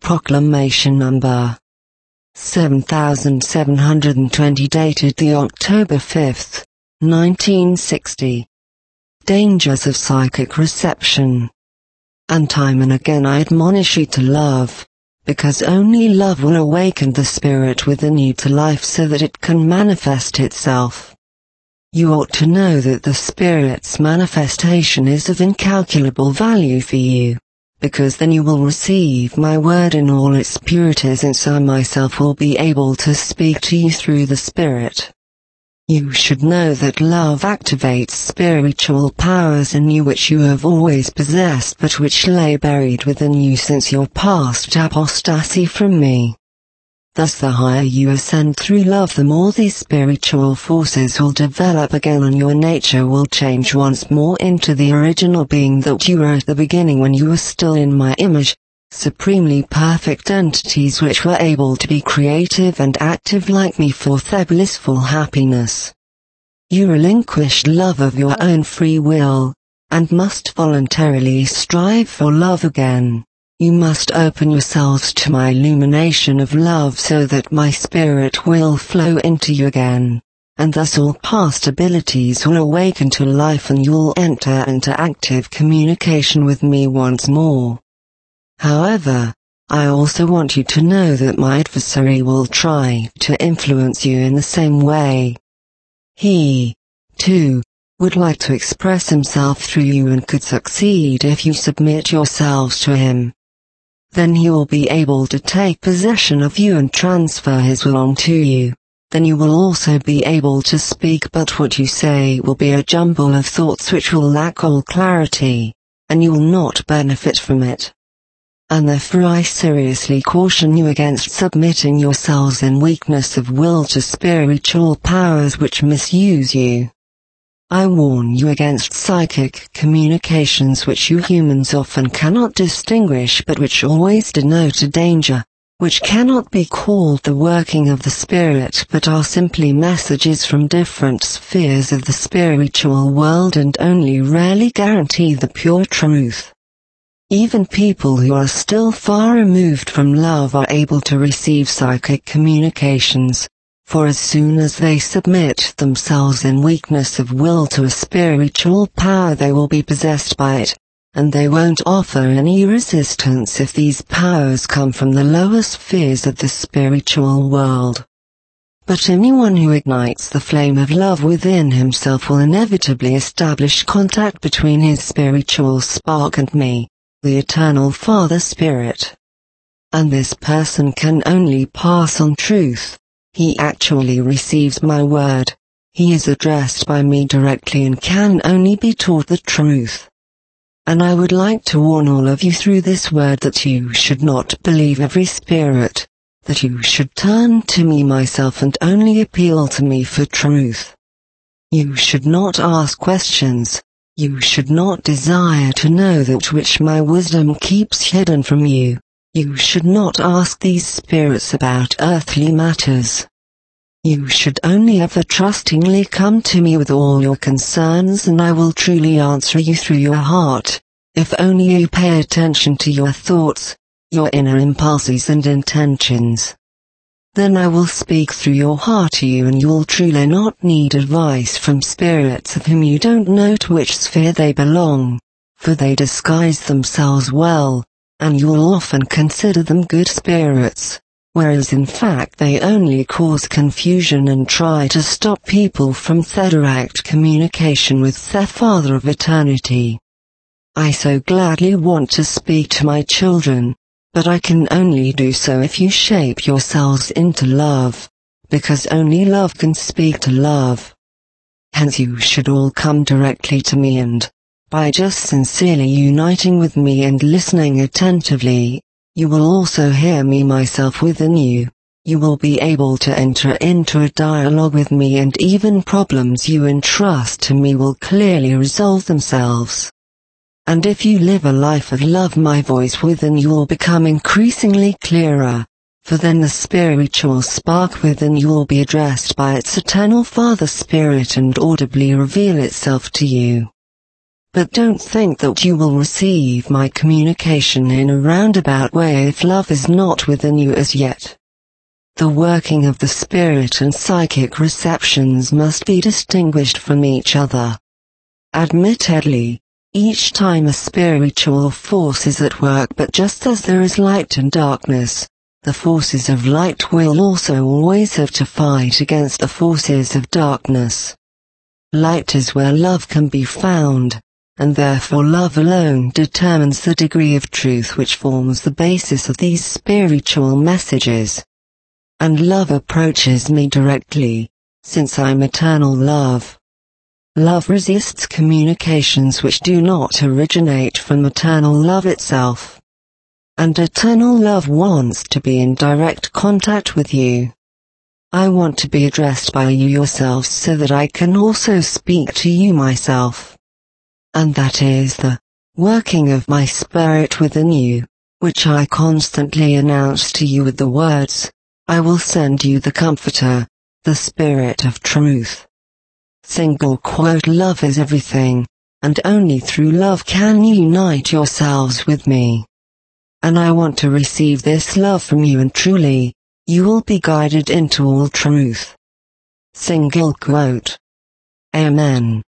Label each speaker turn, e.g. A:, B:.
A: Proclamation Number 7720 dated the October 5th, 1960. Dangers of psychic reception. And time and again I admonish you to love, because only love will awaken the spirit within you to life so that it can manifest itself. You ought to know that the spirit's manifestation is of incalculable value for you, because then you will receive my word in all its purities, and so I myself will be able to speak to you through the spirit. You should know that love activates spiritual powers in you which you have always possessed but which lay buried within you since your past apostasy from me. Thus the higher you ascend through love, the more these spiritual forces will develop again, and your nature will change once more into the original being that you were at the beginning when you were still in my image, supremely perfect entities which were able to be creative and active like me for their blissful happiness. You relinquished love of your own free will, and must voluntarily strive for love again. You must open yourselves to my illumination of love so that my spirit will flow into you again, and thus all past abilities will awaken to life and you'll enter into active communication with me once more. However, I also want you to know that my adversary will try to influence you in the same way. He, too, would like to express himself through you and could succeed if you submit yourselves to him. Then he will be able to take possession of you and transfer his will onto you. Then you will also be able to speak, but what you say will be a jumble of thoughts which will lack all clarity, and you will not benefit from it. And therefore I seriously caution you against submitting yourselves in weakness of will to spiritual powers which misuse you. I warn you against psychic communications which you humans often cannot distinguish but which always denote a danger, which cannot be called the working of the spirit but are simply messages from different spheres of the spiritual world and only rarely guarantee the pure truth. Even people who are still far removed from love are able to receive psychic communications, for as soon as they submit themselves in weakness of will to a spiritual power they will be possessed by it, and they won't offer any resistance if these powers come from the lower spheres of the spiritual world. But anyone who ignites the flame of love within himself will inevitably establish contact between his spiritual spark and me, the Eternal Father Spirit. And this person can only pass on truth. He actually receives my word. He is addressed by me directly and can only be taught the truth. And I would like to warn all of you through this word that you should not believe every spirit, that you should turn to me myself and only appeal to me for truth. You should not ask questions. You should not desire to know that which my wisdom keeps hidden from you. You should not ask these spirits about earthly matters. You should only ever trustingly come to me with all your concerns, and I will truly answer you through your heart, if only you pay attention to your thoughts, your inner impulses and intentions. Then I will speak through your heart to you, and you'll truly not need advice from spirits of whom you don't know to which sphere they belong, for they disguise themselves well, and you'll often consider them good spirits, whereas in fact they only cause confusion and try to stop people from their direct communication with their Father of Eternity. I so gladly want to speak to my children, but I can only do so if you shape yourselves into love, because only love can speak to love. Hence you should all come directly to me, and by just sincerely uniting with me and listening attentively, you will also hear me myself within you. You will be able to enter into a dialogue with me, and even problems you entrust to me will clearly resolve themselves. And if you live a life of love, my voice within you will become increasingly clearer, for then the spiritual spark within you will be addressed by its Eternal Father Spirit and audibly reveal itself to you. But don't think that you will receive my communication in a roundabout way if love is not within you as yet. The working of the spirit and psychic receptions must be distinguished from each other. Admittedly, each time a spiritual force is at work, but just as there is light and darkness, the forces of light will also always have to fight against the forces of darkness. Light is where love can be found, and therefore love alone determines the degree of truth which forms the basis of these spiritual messages. And love approaches me directly, since I'm eternal love. Love resists communications which do not originate from eternal love itself. And eternal love wants to be in direct contact with you. I want to be addressed by you yourselves so that I can also speak to you myself. And that is the working of my spirit within you, which I constantly announce to you with the words, I will send you the Comforter, the Spirit of Truth. Single quote: love is everything, and only through love can you unite yourselves with me. And I want to receive this love from you, and truly, you will be guided into all truth. Single quote. Amen.